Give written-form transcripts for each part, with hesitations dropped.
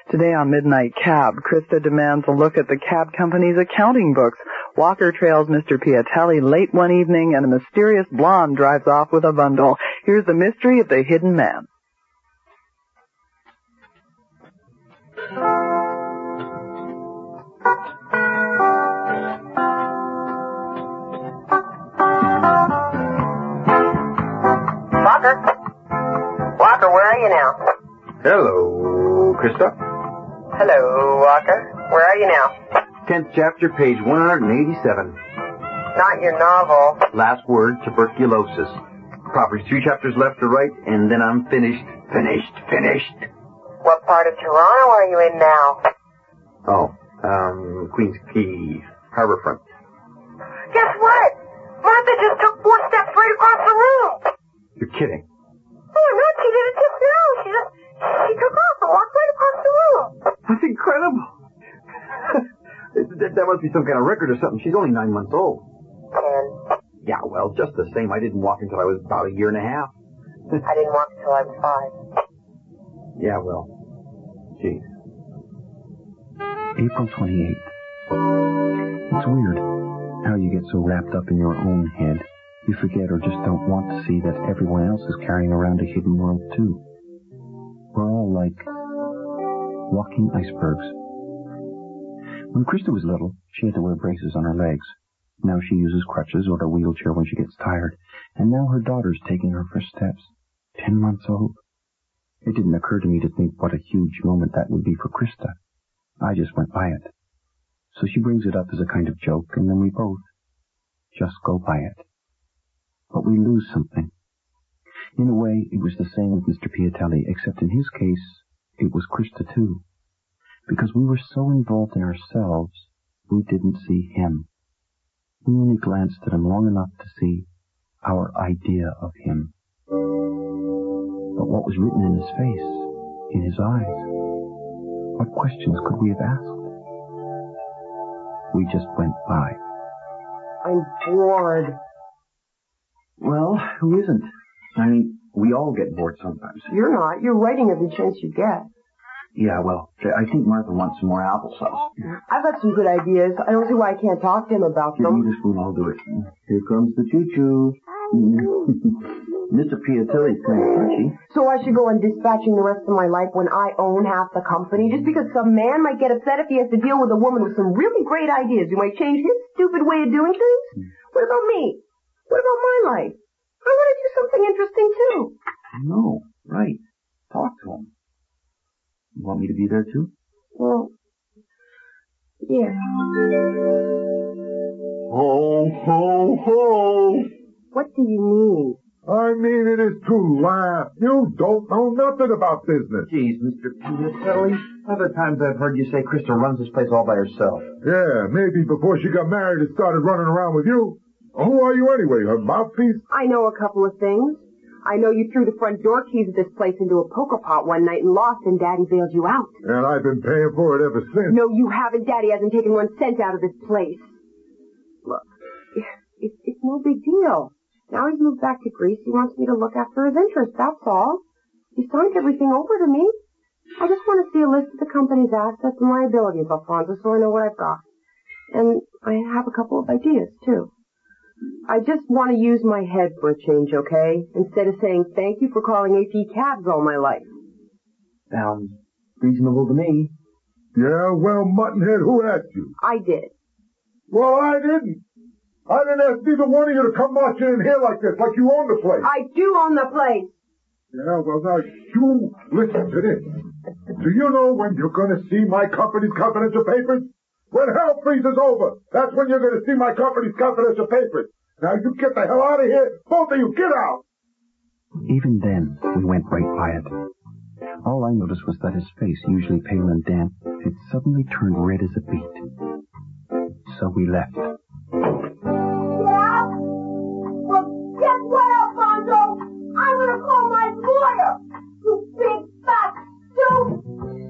Today on Midnight Cab, Krista demands a look at the cab company's accounting books. Walker trails Mr. Piatelli late one evening, and a mysterious blonde drives off with a bundle. Here's the mystery of the hidden man. Walker, where are you now? Hello, Krista. Hello, Walker. Where are you now? 10th chapter, page 187. Not your novel. Last word, tuberculosis. Property, 3 chapters left to write, and then I'm finished. Finished. What part of Toronto are you in now? Queens Quay, Harbourfront. Guess what? Martha just took 4 steps right across the room. You're kidding. Oh, I'm not. She did it just now. She took off and walked right across the room. That's incredible. That must be some kind of record or something. She's only 9 months old. 10. Yeah, well, just the same. I didn't walk until I was about a year and a half. I didn't walk until I was 5. Yeah, well, geez. April 28th. It's weird how you get so wrapped up in your own head, you forget or just don't want to see that everyone else is carrying around a hidden world too. We're all like walking icebergs. When Krista was little, she had to wear braces on her legs. Now she uses crutches or a wheelchair when she gets tired, and now her daughter's taking her first steps. 10 months old. It didn't occur to me to think what a huge moment that would be for Krista. I just went by it. So she brings it up as a kind of joke, and then we both just go by it. But we lose something. In a way, it was the same with Mr. Piatelli, except in his case, it was Krista too. Because we were so involved in ourselves, we didn't see him. We only glanced at him long enough to see our idea of him. But what was written in his face, in his eyes? What questions could we have asked? We just went by. I'm bored. Well, who isn't? I mean, we all get bored sometimes. You're not. You're writing every chance you get. Yeah, well, I think Martha wants some more applesauce. I've got some good ideas. I don't see why I can't talk to him about Here, them. eat a spoon, I'll do it. Here comes the choo-choo. Mr. Piatelli's kind of touchy. So I should go on dispatching the rest of my life when I own half the company, just because some man might get upset if he has to deal with a woman with some really great ideas who might change his stupid way of doing things? What about me? What about my life? I want to do something interesting, too. No, right. Talk to him. You want me to be there, too? Well, yeah. Ho, ho, ho! What do you mean? I mean it is to laugh. You don't know nothing about business. Geez, Mr. Piatelli, other times I've heard you say Krista runs this place all by herself. Yeah, maybe before she got married and started running around with you. Who are you anyway, her mouthpiece? I know a couple of things. I know you threw the front door keys of this place into a poker pot one night and lost, and Daddy bailed you out. And I've been paying for it ever since. No, you haven't. Daddy hasn't taken 1 cent out of this place. Look, it's no big deal. Now he's moved back to Greece. He wants me to look after his interests, that's all. He signed everything over to me. I just want to see a list of the company's assets and liabilities, Alfonso, so I know what I've got. And I have a couple of ideas, too. I just want to use my head for a change, okay? Instead of saying thank you for calling AP cabs all my life. Sounds reasonable to me. Yeah, well, Muttonhead, who asked you? I did. Well, I didn't. I didn't ask neither one of you to come marching in here like this, like you own the place. I do own the place. Yeah, well, now, you listen to this. Do you know when you're going to see my company's confidential papers? When hell freezes over, that's when you're going to see my company's confidential papers. Now, you get the hell out of here. Both of you, get out. Even then, we went right by it. All I noticed was that his face, usually pale and damp, had suddenly turned red as a beet. So we left. Yeah? Well, guess what, Alfonso? I'm going to call my lawyer. You big fat soup.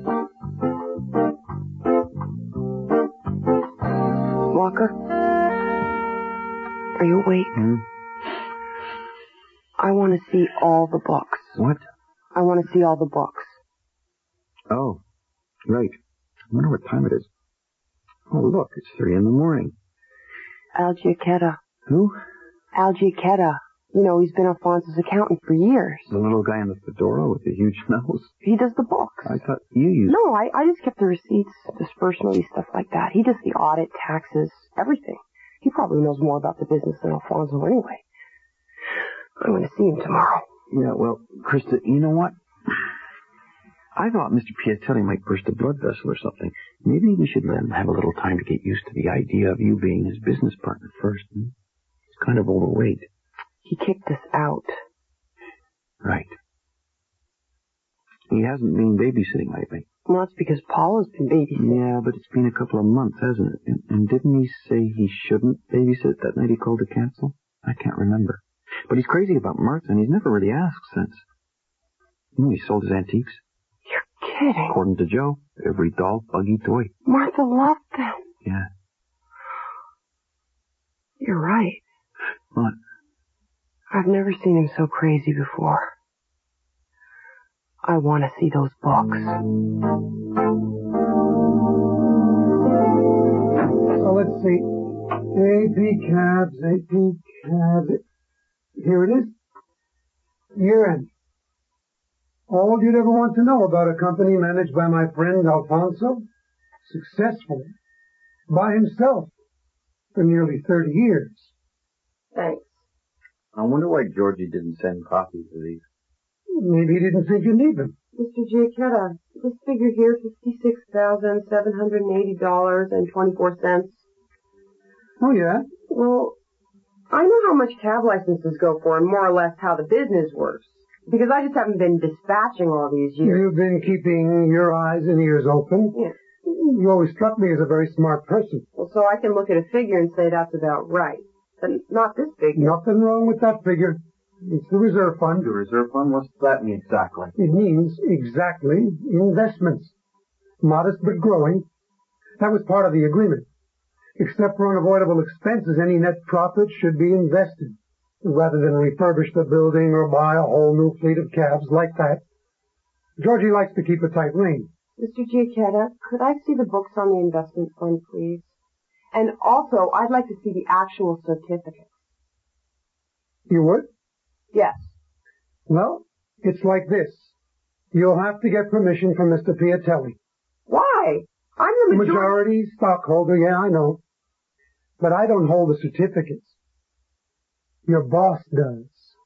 Walker? Are you awake? I want to see all the books. What? I want to see all the books. Oh. Right. I wonder what time it is. Oh, look, it's 3 a.m. Al Giacchetta. Who? Al Giacchetta. You know, he's been Alphonse's accountant for years. The little guy in the fedora with the huge nose. He does the books. I thought you used... No, I just kept the receipts, disbursement, stuff like that. He does the audit, taxes, everything. He probably knows more about the business than Alfonso anyway. I'm going to see him tomorrow. Yeah, well, Krista, you know what? I thought Mr. Piatelli might burst a blood vessel or something. Maybe we should let him have a little time to get used to the idea of you being his business partner first. He's kind of overweight. He kicked us out. Right. He hasn't been babysitting lately. Well, that's because Paula's been babysitting. Yeah, but it's been a couple of months, hasn't it? And didn't he say he shouldn't babysit that night he called to cancel? I can't remember. But he's crazy about Martha, and he's never really asked since. You know, he sold his antiques. You're kidding. According to Joe, every doll, buggy, toy. Martha loved them. Yeah. You're right. What? I've never seen him so crazy before. I want to see those books. So let's see. AP cabs. Here it is. Year end. All you'd ever want to know about a company managed by my friend Alfonso. Successfully. By himself. For nearly 30 years. Thanks. I wonder why Georgie didn't send copies of these. Maybe he didn't think you need them. Mr. Giacchetta, this figure here, $56,780.24. Oh, yeah? Well, I know how much cab licenses go for and more or less how the business works. Because I just haven't been dispatching all these years. You've been keeping your eyes and ears open. Yeah. You always struck me as a very smart person. Well, so I can look at a figure and say that's about right. But not this figure. Nothing wrong with that figure. It's the reserve fund. The reserve fund? What's that mean exactly? It means exactly investments. Modest but growing. That was part of the agreement. Except for unavoidable expenses, any net profit should be invested, rather than refurbish the building or buy a whole new fleet of cabs like that. Georgie likes to keep a tight rein. Mr. Giacchetta, could I see the books on the investment fund, please? And also, I'd like to see the actual certificate. You would? Yes. Well, it's like this. You'll have to get permission from Mr. Piatelli. Why? I'm the majority stockholder, yeah, I know. But I don't hold the certificates. Your boss does.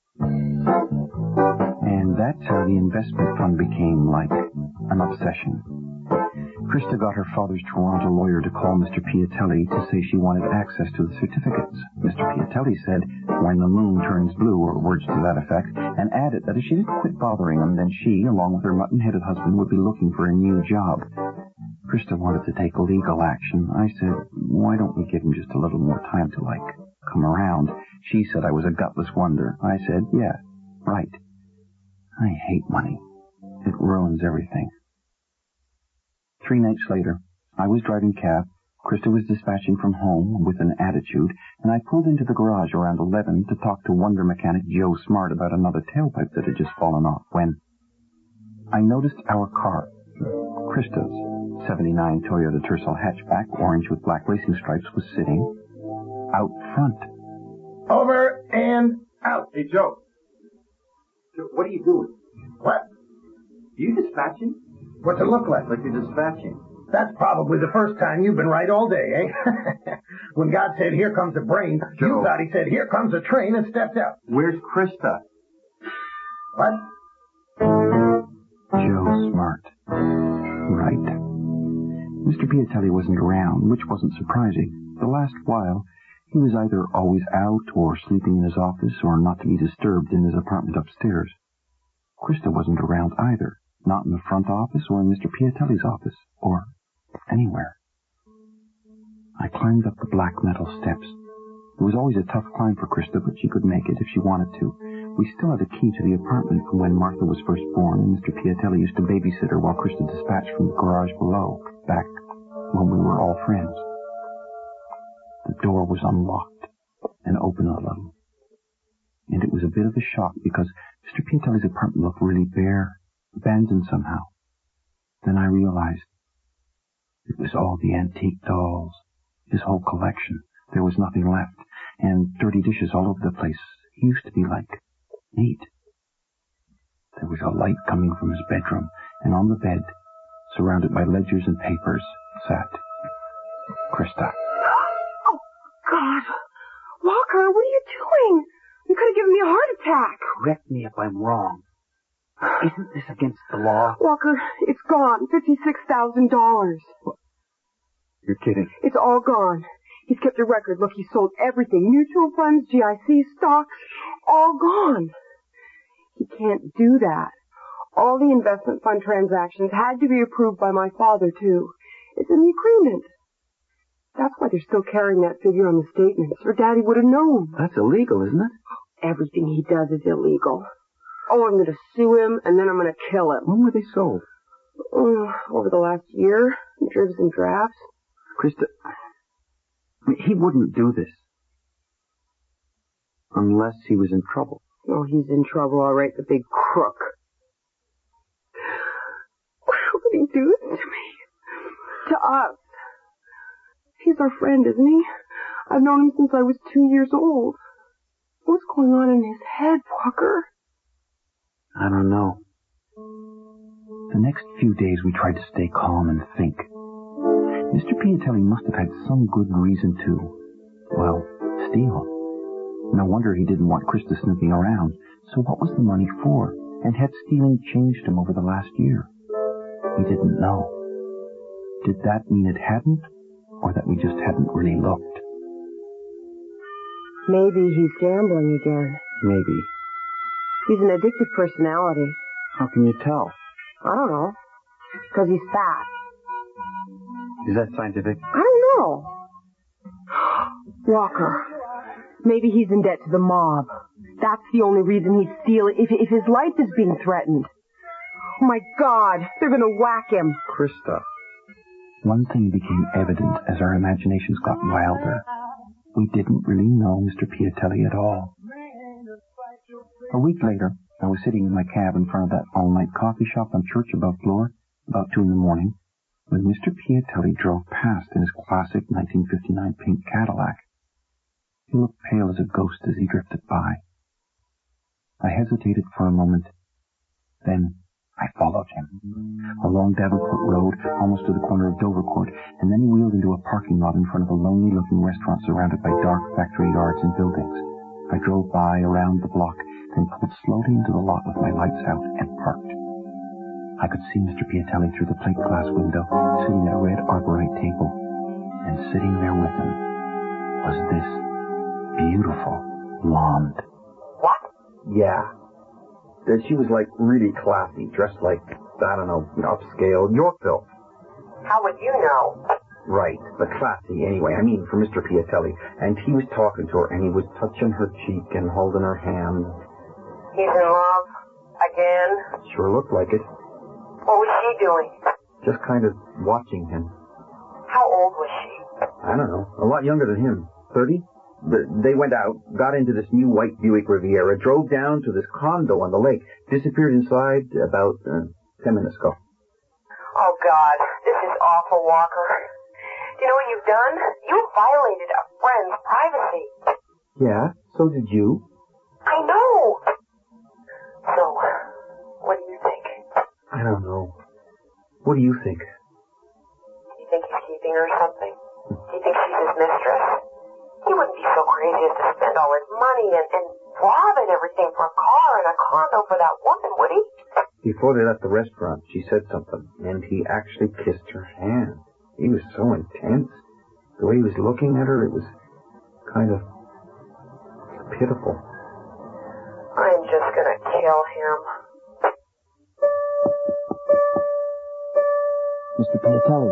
And that's how the investment fund became like an obsession. Krista got her father's Toronto lawyer to call Mr. Piatelli to say she wanted access to the certificates. Mr. Piatelli said, when the moon turns blue, or words to that effect, and added that if she didn't quit bothering him, then she, along with her mutton-headed husband, would be looking for a new job. Krista wanted to take legal action. I said, why don't we give him just a little more time to, come around? She said I was a gutless wonder. I said, yeah, right. I hate money. It ruins everything. 3 nights later, I was driving cab. Krista was dispatching from home with an attitude, and I pulled into the garage around 11 to talk to wonder mechanic Joe Smart about another tailpipe that had just fallen off when I noticed our car, Krista's 79 Toyota Tercel hatchback, orange with black racing stripes, was sitting out front. Over and out. Hey, Joe. Joe, what are you doing? What? Are you dispatching? What's it look like? Like you're dispatching. That's probably the first time you've been right all day, eh? When God said, here comes a brain, Joe. you thought he said, here comes a train and stepped out. Where's Krista? What? Joe Smart. Right. Mr. Piatelli wasn't around, which wasn't surprising. The last while, he was either always out or sleeping in his office or not to be disturbed in his apartment upstairs. Krista wasn't around either, not in the front office or in Mr. Piatelli's office, or anywhere. I climbed up the black metal steps. It was always a tough climb for Krista, but she could make it if she wanted to. We still had a key to the apartment from when Martha was first born, and Mr. Piatelli used to babysit her while Krista dispatched from the garage below, back when we were all friends. The door was unlocked and open a little. And it was a bit of a shock because Mr. Piatelli's apartment looked really bare, abandoned somehow. Then I realized It was all the antique dolls. His whole collection. There was nothing left. And dirty dishes all over the place. He used to be like neat. There was a light coming from his bedroom, and on the bed, surrounded by ledgers and papers, sat Krista. Oh, God. Walker, what are you doing? You could have given me a heart attack. Correct me if I'm wrong. Isn't this against the law? Walker, it's gone. $56,000. You're kidding. It's all gone. He's kept a record. Look, he sold everything. Mutual funds, GIC stocks, all gone. He can't do that. All the investment fund transactions had to be approved by my father, too. It's in the agreement. That's why they're still carrying that figure on the statements, or Daddy would have known. That's illegal, isn't it? Everything he does is illegal. Oh, I'm going to sue him, and then I'm going to kill him. When were they sold? Over the last year, in dribs and drafts. Krista, he wouldn't do this. Unless he was in trouble. Oh, he's in trouble, all right, the big crook. How could he do this to me? To us. He's our friend, isn't he? I've known him since I was 2 years old. What's going on in his head, Walker? I don't know. The next few days we tried to stay calm and think. Mr. Piatelli must have had some good reason to, well, steal. No wonder he didn't want Krista snooping around. So what was the money for? And had stealing changed him over the last year? We didn't know. Did that mean it hadn't? Or that we just hadn't really looked? Maybe he's gambling again. Maybe. He's an addictive personality. How can you tell? I don't know. Because he's fat. Is that scientific? I don't know. Walker. Maybe he's in debt to the mob. That's the only reason he's stealing. If his life is being threatened. Oh, my God. They're going to whack him. Krista. One thing became evident as our imaginations got wilder. We didn't really know Mr. Piatelli at all. A week later, I was sitting in my cab in front of that all-night coffee shop on Church above Bloor, about 2 a.m, when Mr. Piatelli drove past in his classic 1959 pink Cadillac. He looked pale as a ghost as he drifted by. I hesitated for a moment. Then I followed him. Along Davenport Road, almost to the corner of Dovercourt, and then he wheeled into a parking lot in front of a lonely-looking restaurant surrounded by dark factory yards and buildings. I drove by, around the block, then pulled slowly into the lot with my lights out and parked. I could see Mr. Piatelli through the plate glass window, sitting at a red arborite table. And sitting there with him was this beautiful blonde. What? Yeah. She was like really classy, dressed like, I don't know, upscale, Yorkville. How would you know? Right, but classy anyway. I mean, for Mr. Piatelli. And he was talking to her, and he was touching her cheek and holding her hand. He's in love? Again? Sure looked like it. What was she doing? Just kind of watching him. How old was she? I don't know. A lot younger than him. 30? They went out, got into this new white Buick Riviera, drove down to this condo on the lake, disappeared inside about 10 minutes ago. Oh, God. This is awful, Walker. Do you know what you've done? You violated a friend's privacy. Yeah, so did you. I know. So, what do you think? I don't know. What do you think? Do you think he's keeping her or something? Do you think she's his mistress? He wouldn't be so crazy as to spend all his money and rob and everything for a car and a condo for that woman, would he? Before they left the restaurant, she said something, and he actually kissed her hand. He was so intense. The way he was looking at her, it was kind of pitiful. I'm just gonna kill him. Mr. Piatelli.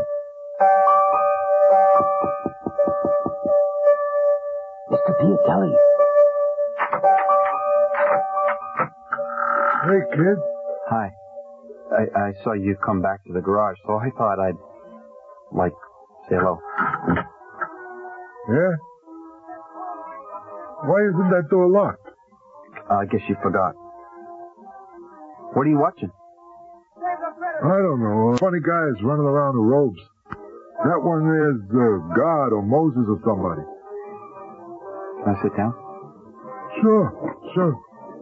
Mr. Piatelli. Hey, kid. Hi. I saw you come back to the garage, so I thought I'd, say hello. Yeah? Why isn't that door locked? I guess you forgot. What are you watching? I don't know. Funny guys running around in robes. That one there's God or Moses or somebody. Can I sit down? Sure.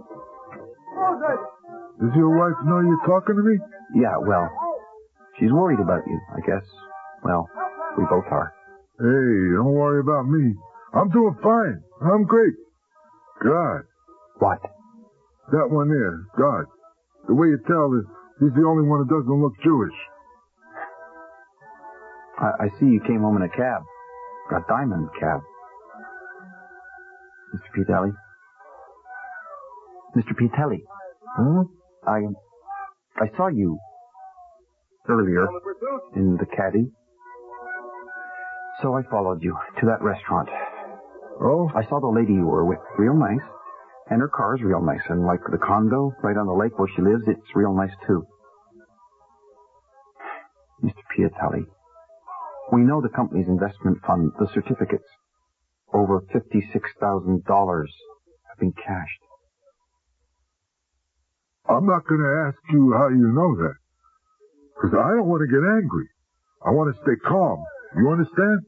Does your wife know you're talking to me? Yeah, well, she's worried about you, I guess. Well, we both are. Hey, don't worry about me. I'm doing fine. I'm great. God. What? That one there, God. The way you tell is he's the only one who doesn't look Jewish. I see you came home in a cab. A diamond cab. Mr. Piatelli? Mr. Piatelli? Huh? I saw you earlier in the caddy. So I followed you to that restaurant. Oh? I saw the lady you were with. Real nice. And her car's real nice. And like the condo right on the lake where she lives, it's real nice too. Mr. Piatelli, we know the company's investment fund, the certificates, over $56,000 have been cashed. I'm not going to ask you how you know that. Because I don't want to get angry. I want to stay calm. You understand?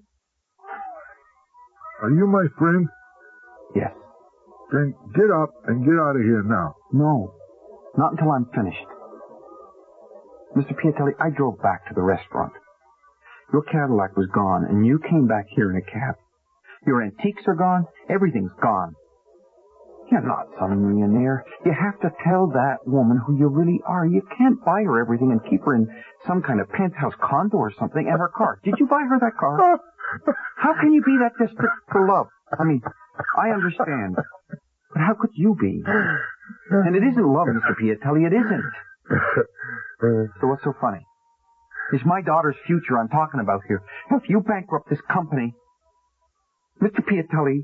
Are you my friend? Yes. Then get up and get out of here now. No, not until I'm finished. Mr. Piatelli, I drove back to the restaurant. Your Cadillac was gone, and you came back here in a cab. Your antiques are gone. Everything's gone. You're not some millionaire. You have to tell that woman who you really are. You can't buy her everything and keep her in some kind of penthouse condo or something, and her car. Did you buy her that car? How can you be that desperate for love? I mean, I understand. But how could you be? And it isn't love, Mr. Piatelli. It isn't. So what's so funny? It's my daughter's future I'm talking about here. If you bankrupt this company, Mr. Piatelli,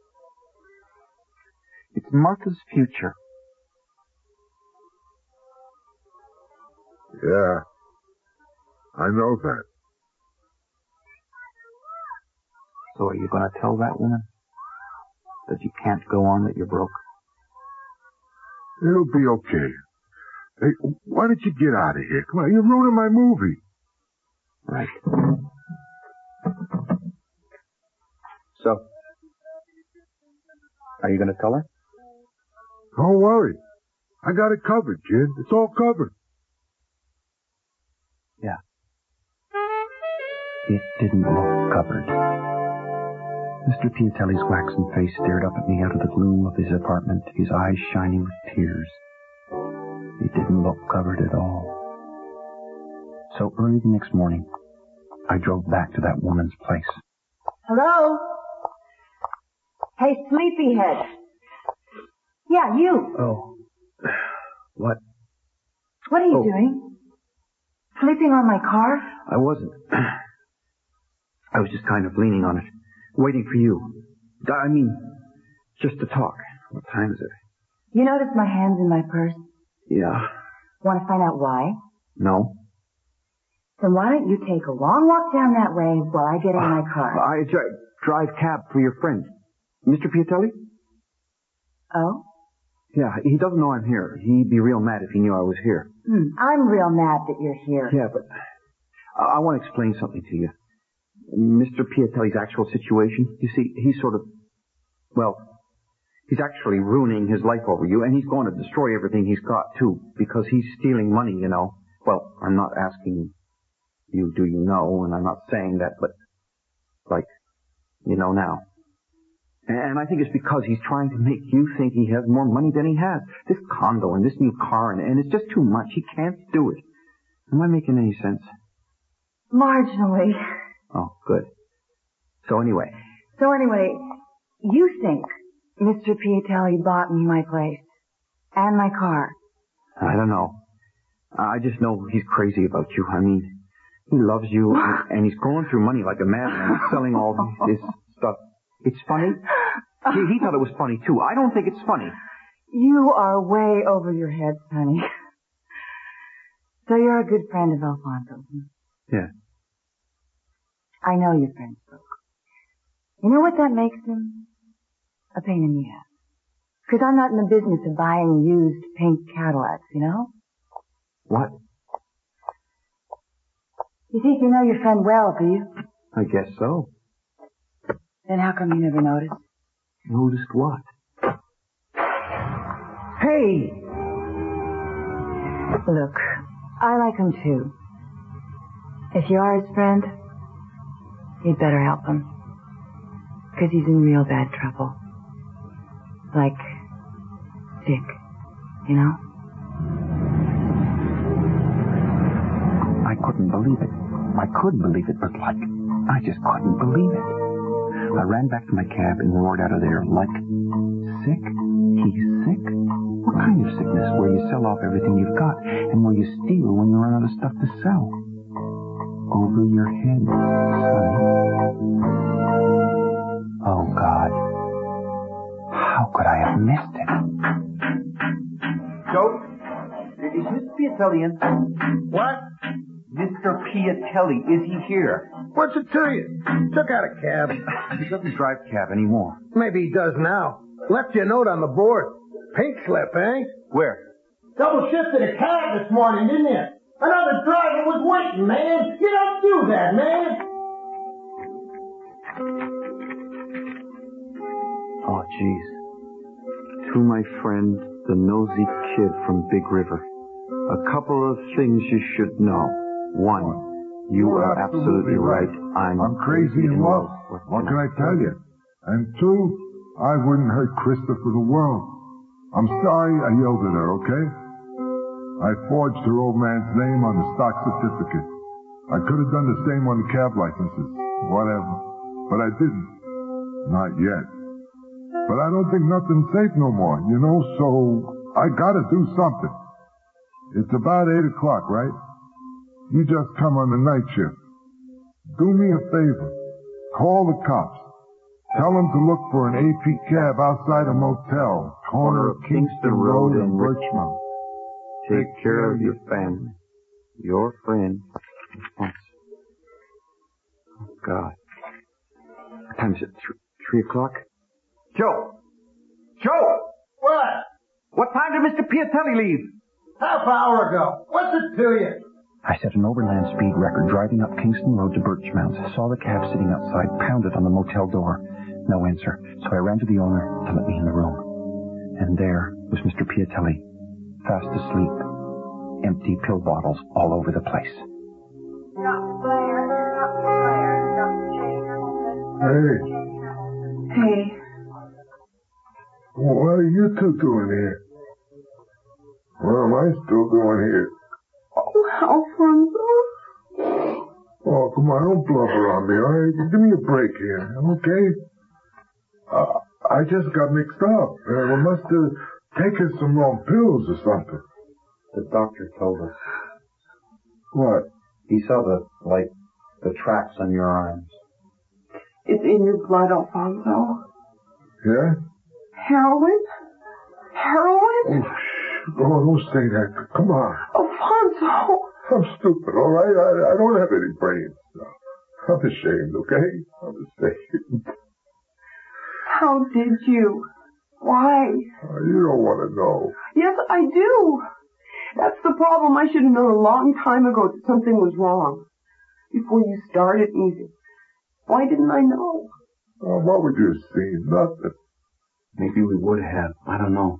it's Martha's future. Yeah, I know that. So are you going to tell that woman that you can't go on, that you're broke? It'll be okay. Hey, why don't you get out of here? Come on, you're ruining my movie. Right. So, are you going to tell her? Don't worry. I got it covered, kid. It's all covered. Yeah. It didn't look covered. Mr. Piatelli's waxen face stared up at me out of the gloom of his apartment, his eyes shining with tears. It didn't look covered at all. So early the next morning, I drove back to that woman's place. Hello? Hey, sleepyhead. Yeah, you. Oh. What? What are you doing? Sleeping on my car? I wasn't. I was just kind of leaning on it, waiting for you. I mean, just to talk. What time is it? You notice my hand's in my purse? Yeah. Want to find out why? No. Then why don't you take a long walk down that way while I get in my car? I drive cab for your friend. Mr. Piatelli? Oh? Yeah, he doesn't know I'm here. He'd be real mad if he knew I was here. I'm real mad that you're here. Yeah, but I want to explain something to you. Mr. Piatelli's actual situation, you see, he's sort of, well, he's actually ruining his life over you, and he's going to destroy everything he's got, too, because he's stealing money, you know. Well, I'm not asking you, do you know, and I'm not saying that, but, like, you know now. And I think it's because he's trying to make you think he has more money than he has. This condo and this new car, and it's just too much. He can't do it. Am I making any sense? Marginally. Oh, good. So anyway, you think Mr. Piatelli bought me my place and my car? I don't know. I just know he's crazy about you. I mean, he loves you, and he's going through money like a madman, selling all this stuff. It's funny? He thought it was funny, too. I don't think it's funny. You are way over your head, honey. So you're a good friend of Alfonso's. Yeah. I know your friend's broke. You know what that makes him? A pain in the ass. Because I'm not in the business of buying used pink Cadillacs, you know? What? You think you know your friend well, do you? I guess so. Then how come you never noticed? Noticed what? Hey! Look, I like him too. If you are his friend, you'd better help him. Because he's in real bad trouble. Like Dick, you know? I couldn't believe it. I could believe it, but I just couldn't believe it. I ran back to my cab and roared out of there like, sick? He's sick? What kind of sickness? Where you sell off everything you've got and where you steal when you run out of stuff to sell? Over your head, son. Oh, God. How could I have missed it? Joe, is Mr. Piatelli in? What? Mr. Piatelli, is he here? What's it to you? Took out a cab. He doesn't drive cab anymore. Maybe he does now. Left you a note on the board. Pink slip, eh? Where? Double shifted a cab this morning, didn't you? Another driver was waiting, man. You don't do that, man. Oh, jeez. To my friend, the nosy kid from Big River. A couple of things you should know. One, you are absolutely right. I'm crazy in love. What can I tell you? And two, I wouldn't hurt Krista for the world. I'm sorry I yelled at her, okay? I forged her old man's name on the stock certificate. I could have done the same on the cab licenses. Whatever. But I didn't. Not yet. But I don't think nothing's safe no more, you know, so I gotta do something. It's about 8 o'clock, right? You just come on the night shift. Do me a favor. Call the cops. Tell them to look for an AP cab outside a motel, corner of Kingston Road and Birchmount. Take care of your family. Your friend. Oh, God. What time is it? 3 o'clock? Joe! Joe! What? What time did Mr. Piatelli leave? Half hour ago. What's it to you? I set an overland speed record driving up Kingston Road to Birchmount. Saw the cab sitting outside, pounded on the motel door. No answer. So I ran to the owner to let me in the room. And there was Mr. Piatelli, fast asleep. Empty pill bottles all over the place. Hey. Hey. What are you two doing here? What am I still doing here? Oh, Alfonso. Oh, come on, don't blubber on me, all right? Give me a break here, okay? I just got mixed up. We must have taken some wrong pills or something. The doctor told us. What? He saw the tracks on your arms. It's in your blood, Alfonso. Yeah? Heroin? Heroin? Oh, don't say that. Come on. Alfonso! I'm stupid, all right? I don't have any brains. I'm ashamed, okay? I'm ashamed. How did you? Why? You don't want to know. Yes, I do. That's the problem. I should have known a long time ago that something was wrong. Before you started music. Why didn't I know? Oh, what would you have seen? Nothing. Maybe we would have. I don't know.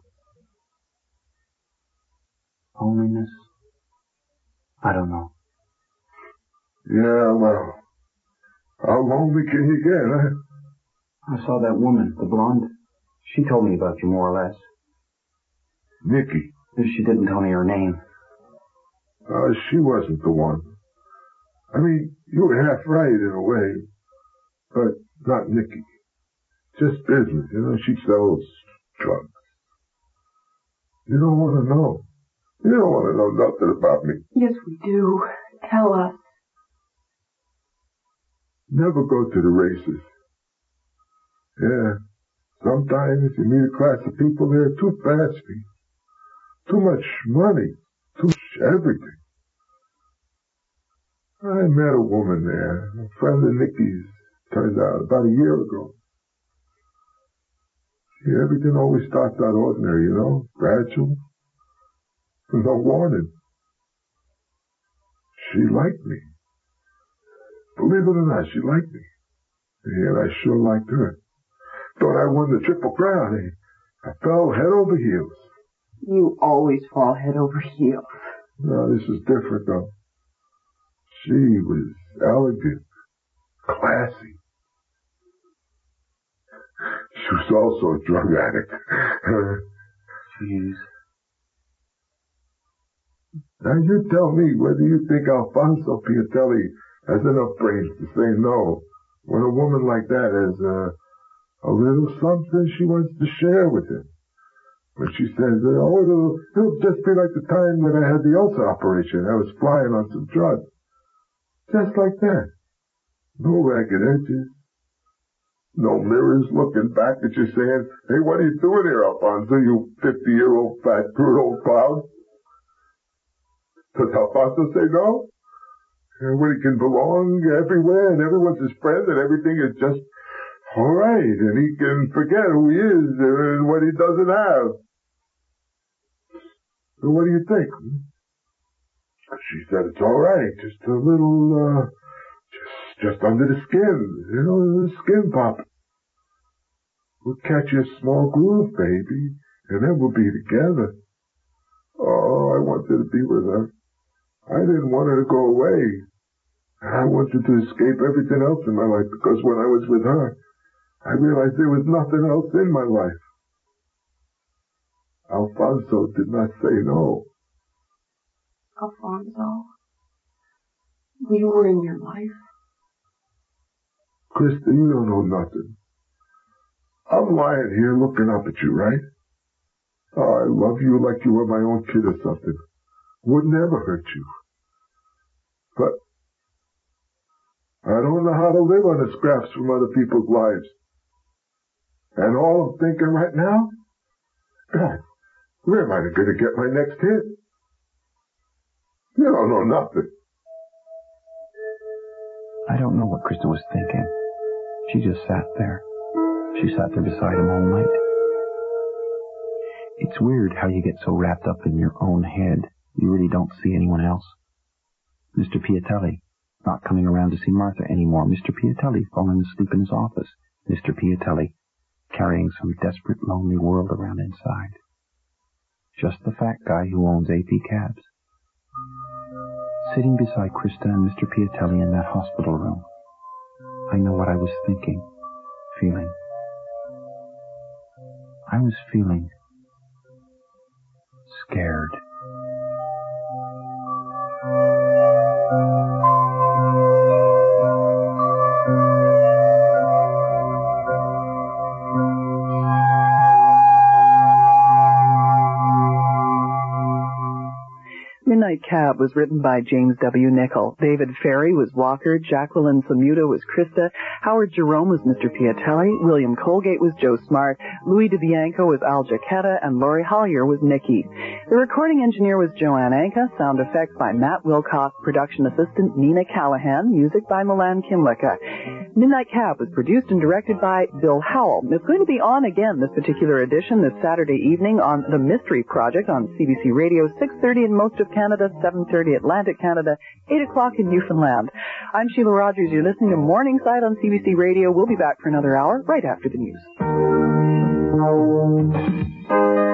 Loneliness? I don't know. Yeah, well, how lonely can you get, huh? I saw that woman, the blonde. She told me about you, more or less. Nikki. She didn't tell me her name. She wasn't the one. I mean, you were half right in a way, but not Nikki. Just business, you know, she sells drugs. You don't want to know. You don't want to know nothing about me. Yes, we do. Tell us. Never go to the races. Yeah, sometimes you meet a class of people that are too fast for you. Too much money. Too much everything. I met a woman there, a friend of Nikki's, turned out, about a year ago. See, everything always starts out ordinary, you know, gradual. No warning. She liked me. Believe it or not, she liked me. And I sure liked her. Thought I won the Triple Crown, eh? I fell head over heels. You always fall head over heels. No, this was different, though. She was elegant, classy. She was also a drug addict. Jeez. Now you tell me whether you think Alfonso Piatelli has enough brains to say no when a woman like that has a little something she wants to share with him. When she says, oh, it'll just be like the time when I had the ulcer operation. I was flying on some drugs. Just like that. No ragged edges. No mirrors looking back at you saying, hey, what are you doing here, Alfonso, you 50-year-old fat, crude old clown? Does Alfonso say no? When he can belong everywhere and everyone's his friend and everything is just all right and he can forget who he is and what he doesn't have. So what do you think? She said it's all right, just a little, just under the skin, the skin pop. We'll catch you a small groove, baby, and then we'll be together. Oh, I wanted to be with her. I didn't want her to go away. I wanted to escape everything else in my life because when I was with her, I realized there was nothing else in my life. Alfonso did not say no. Alfonso, we were in your life. Krista, you don't know nothing. I'm lying here looking up at you, right? Oh, I love you like you were my own kid or something. Would never hurt you. But I don't know how to live on the scraps from other people's lives. And all I'm thinking right now, God, where am I going to get my next hit? You don't know nothing. I don't know what Krista was thinking. She just sat there. She sat there beside him all night. It's weird how you get so wrapped up in your own head, you really don't see anyone else. Mr. Piatelli, not coming around to see Martha anymore. Mr. Piatelli falling asleep in his office. Mr. Piatelli carrying some desperate, lonely world around inside. Just the fat guy who owns AP Cabs. Sitting beside Krista and Mr. Piatelli in that hospital room, I know what I was thinking, feeling. I was feeling scared. Midnight Cab was written by James W. Nichol. David Ferry was Walker. Jacqueline Samuda was Krista. Howard Jerome was Mr. Piatelli. William Colgate was Joe Smart. Louis DeBianco was Al Jaquetta. And Laurie Hollier was Nikki. The recording engineer was Joanne Anka. Sound effects by Matt Wilcox. Production assistant Nina Callahan. Music by Milan Kimlicka. Midnight Cab was produced and directed by Bill Howell. It's going to be on again, this particular edition, this Saturday evening on The Mystery Project on CBC Radio, 6:30 in most of Canada, 7:30 Atlantic Canada, 8 o'clock in Newfoundland. I'm Sheila Rogers. You're listening to Morningside on CBC Radio. We'll be back for another hour right after the news.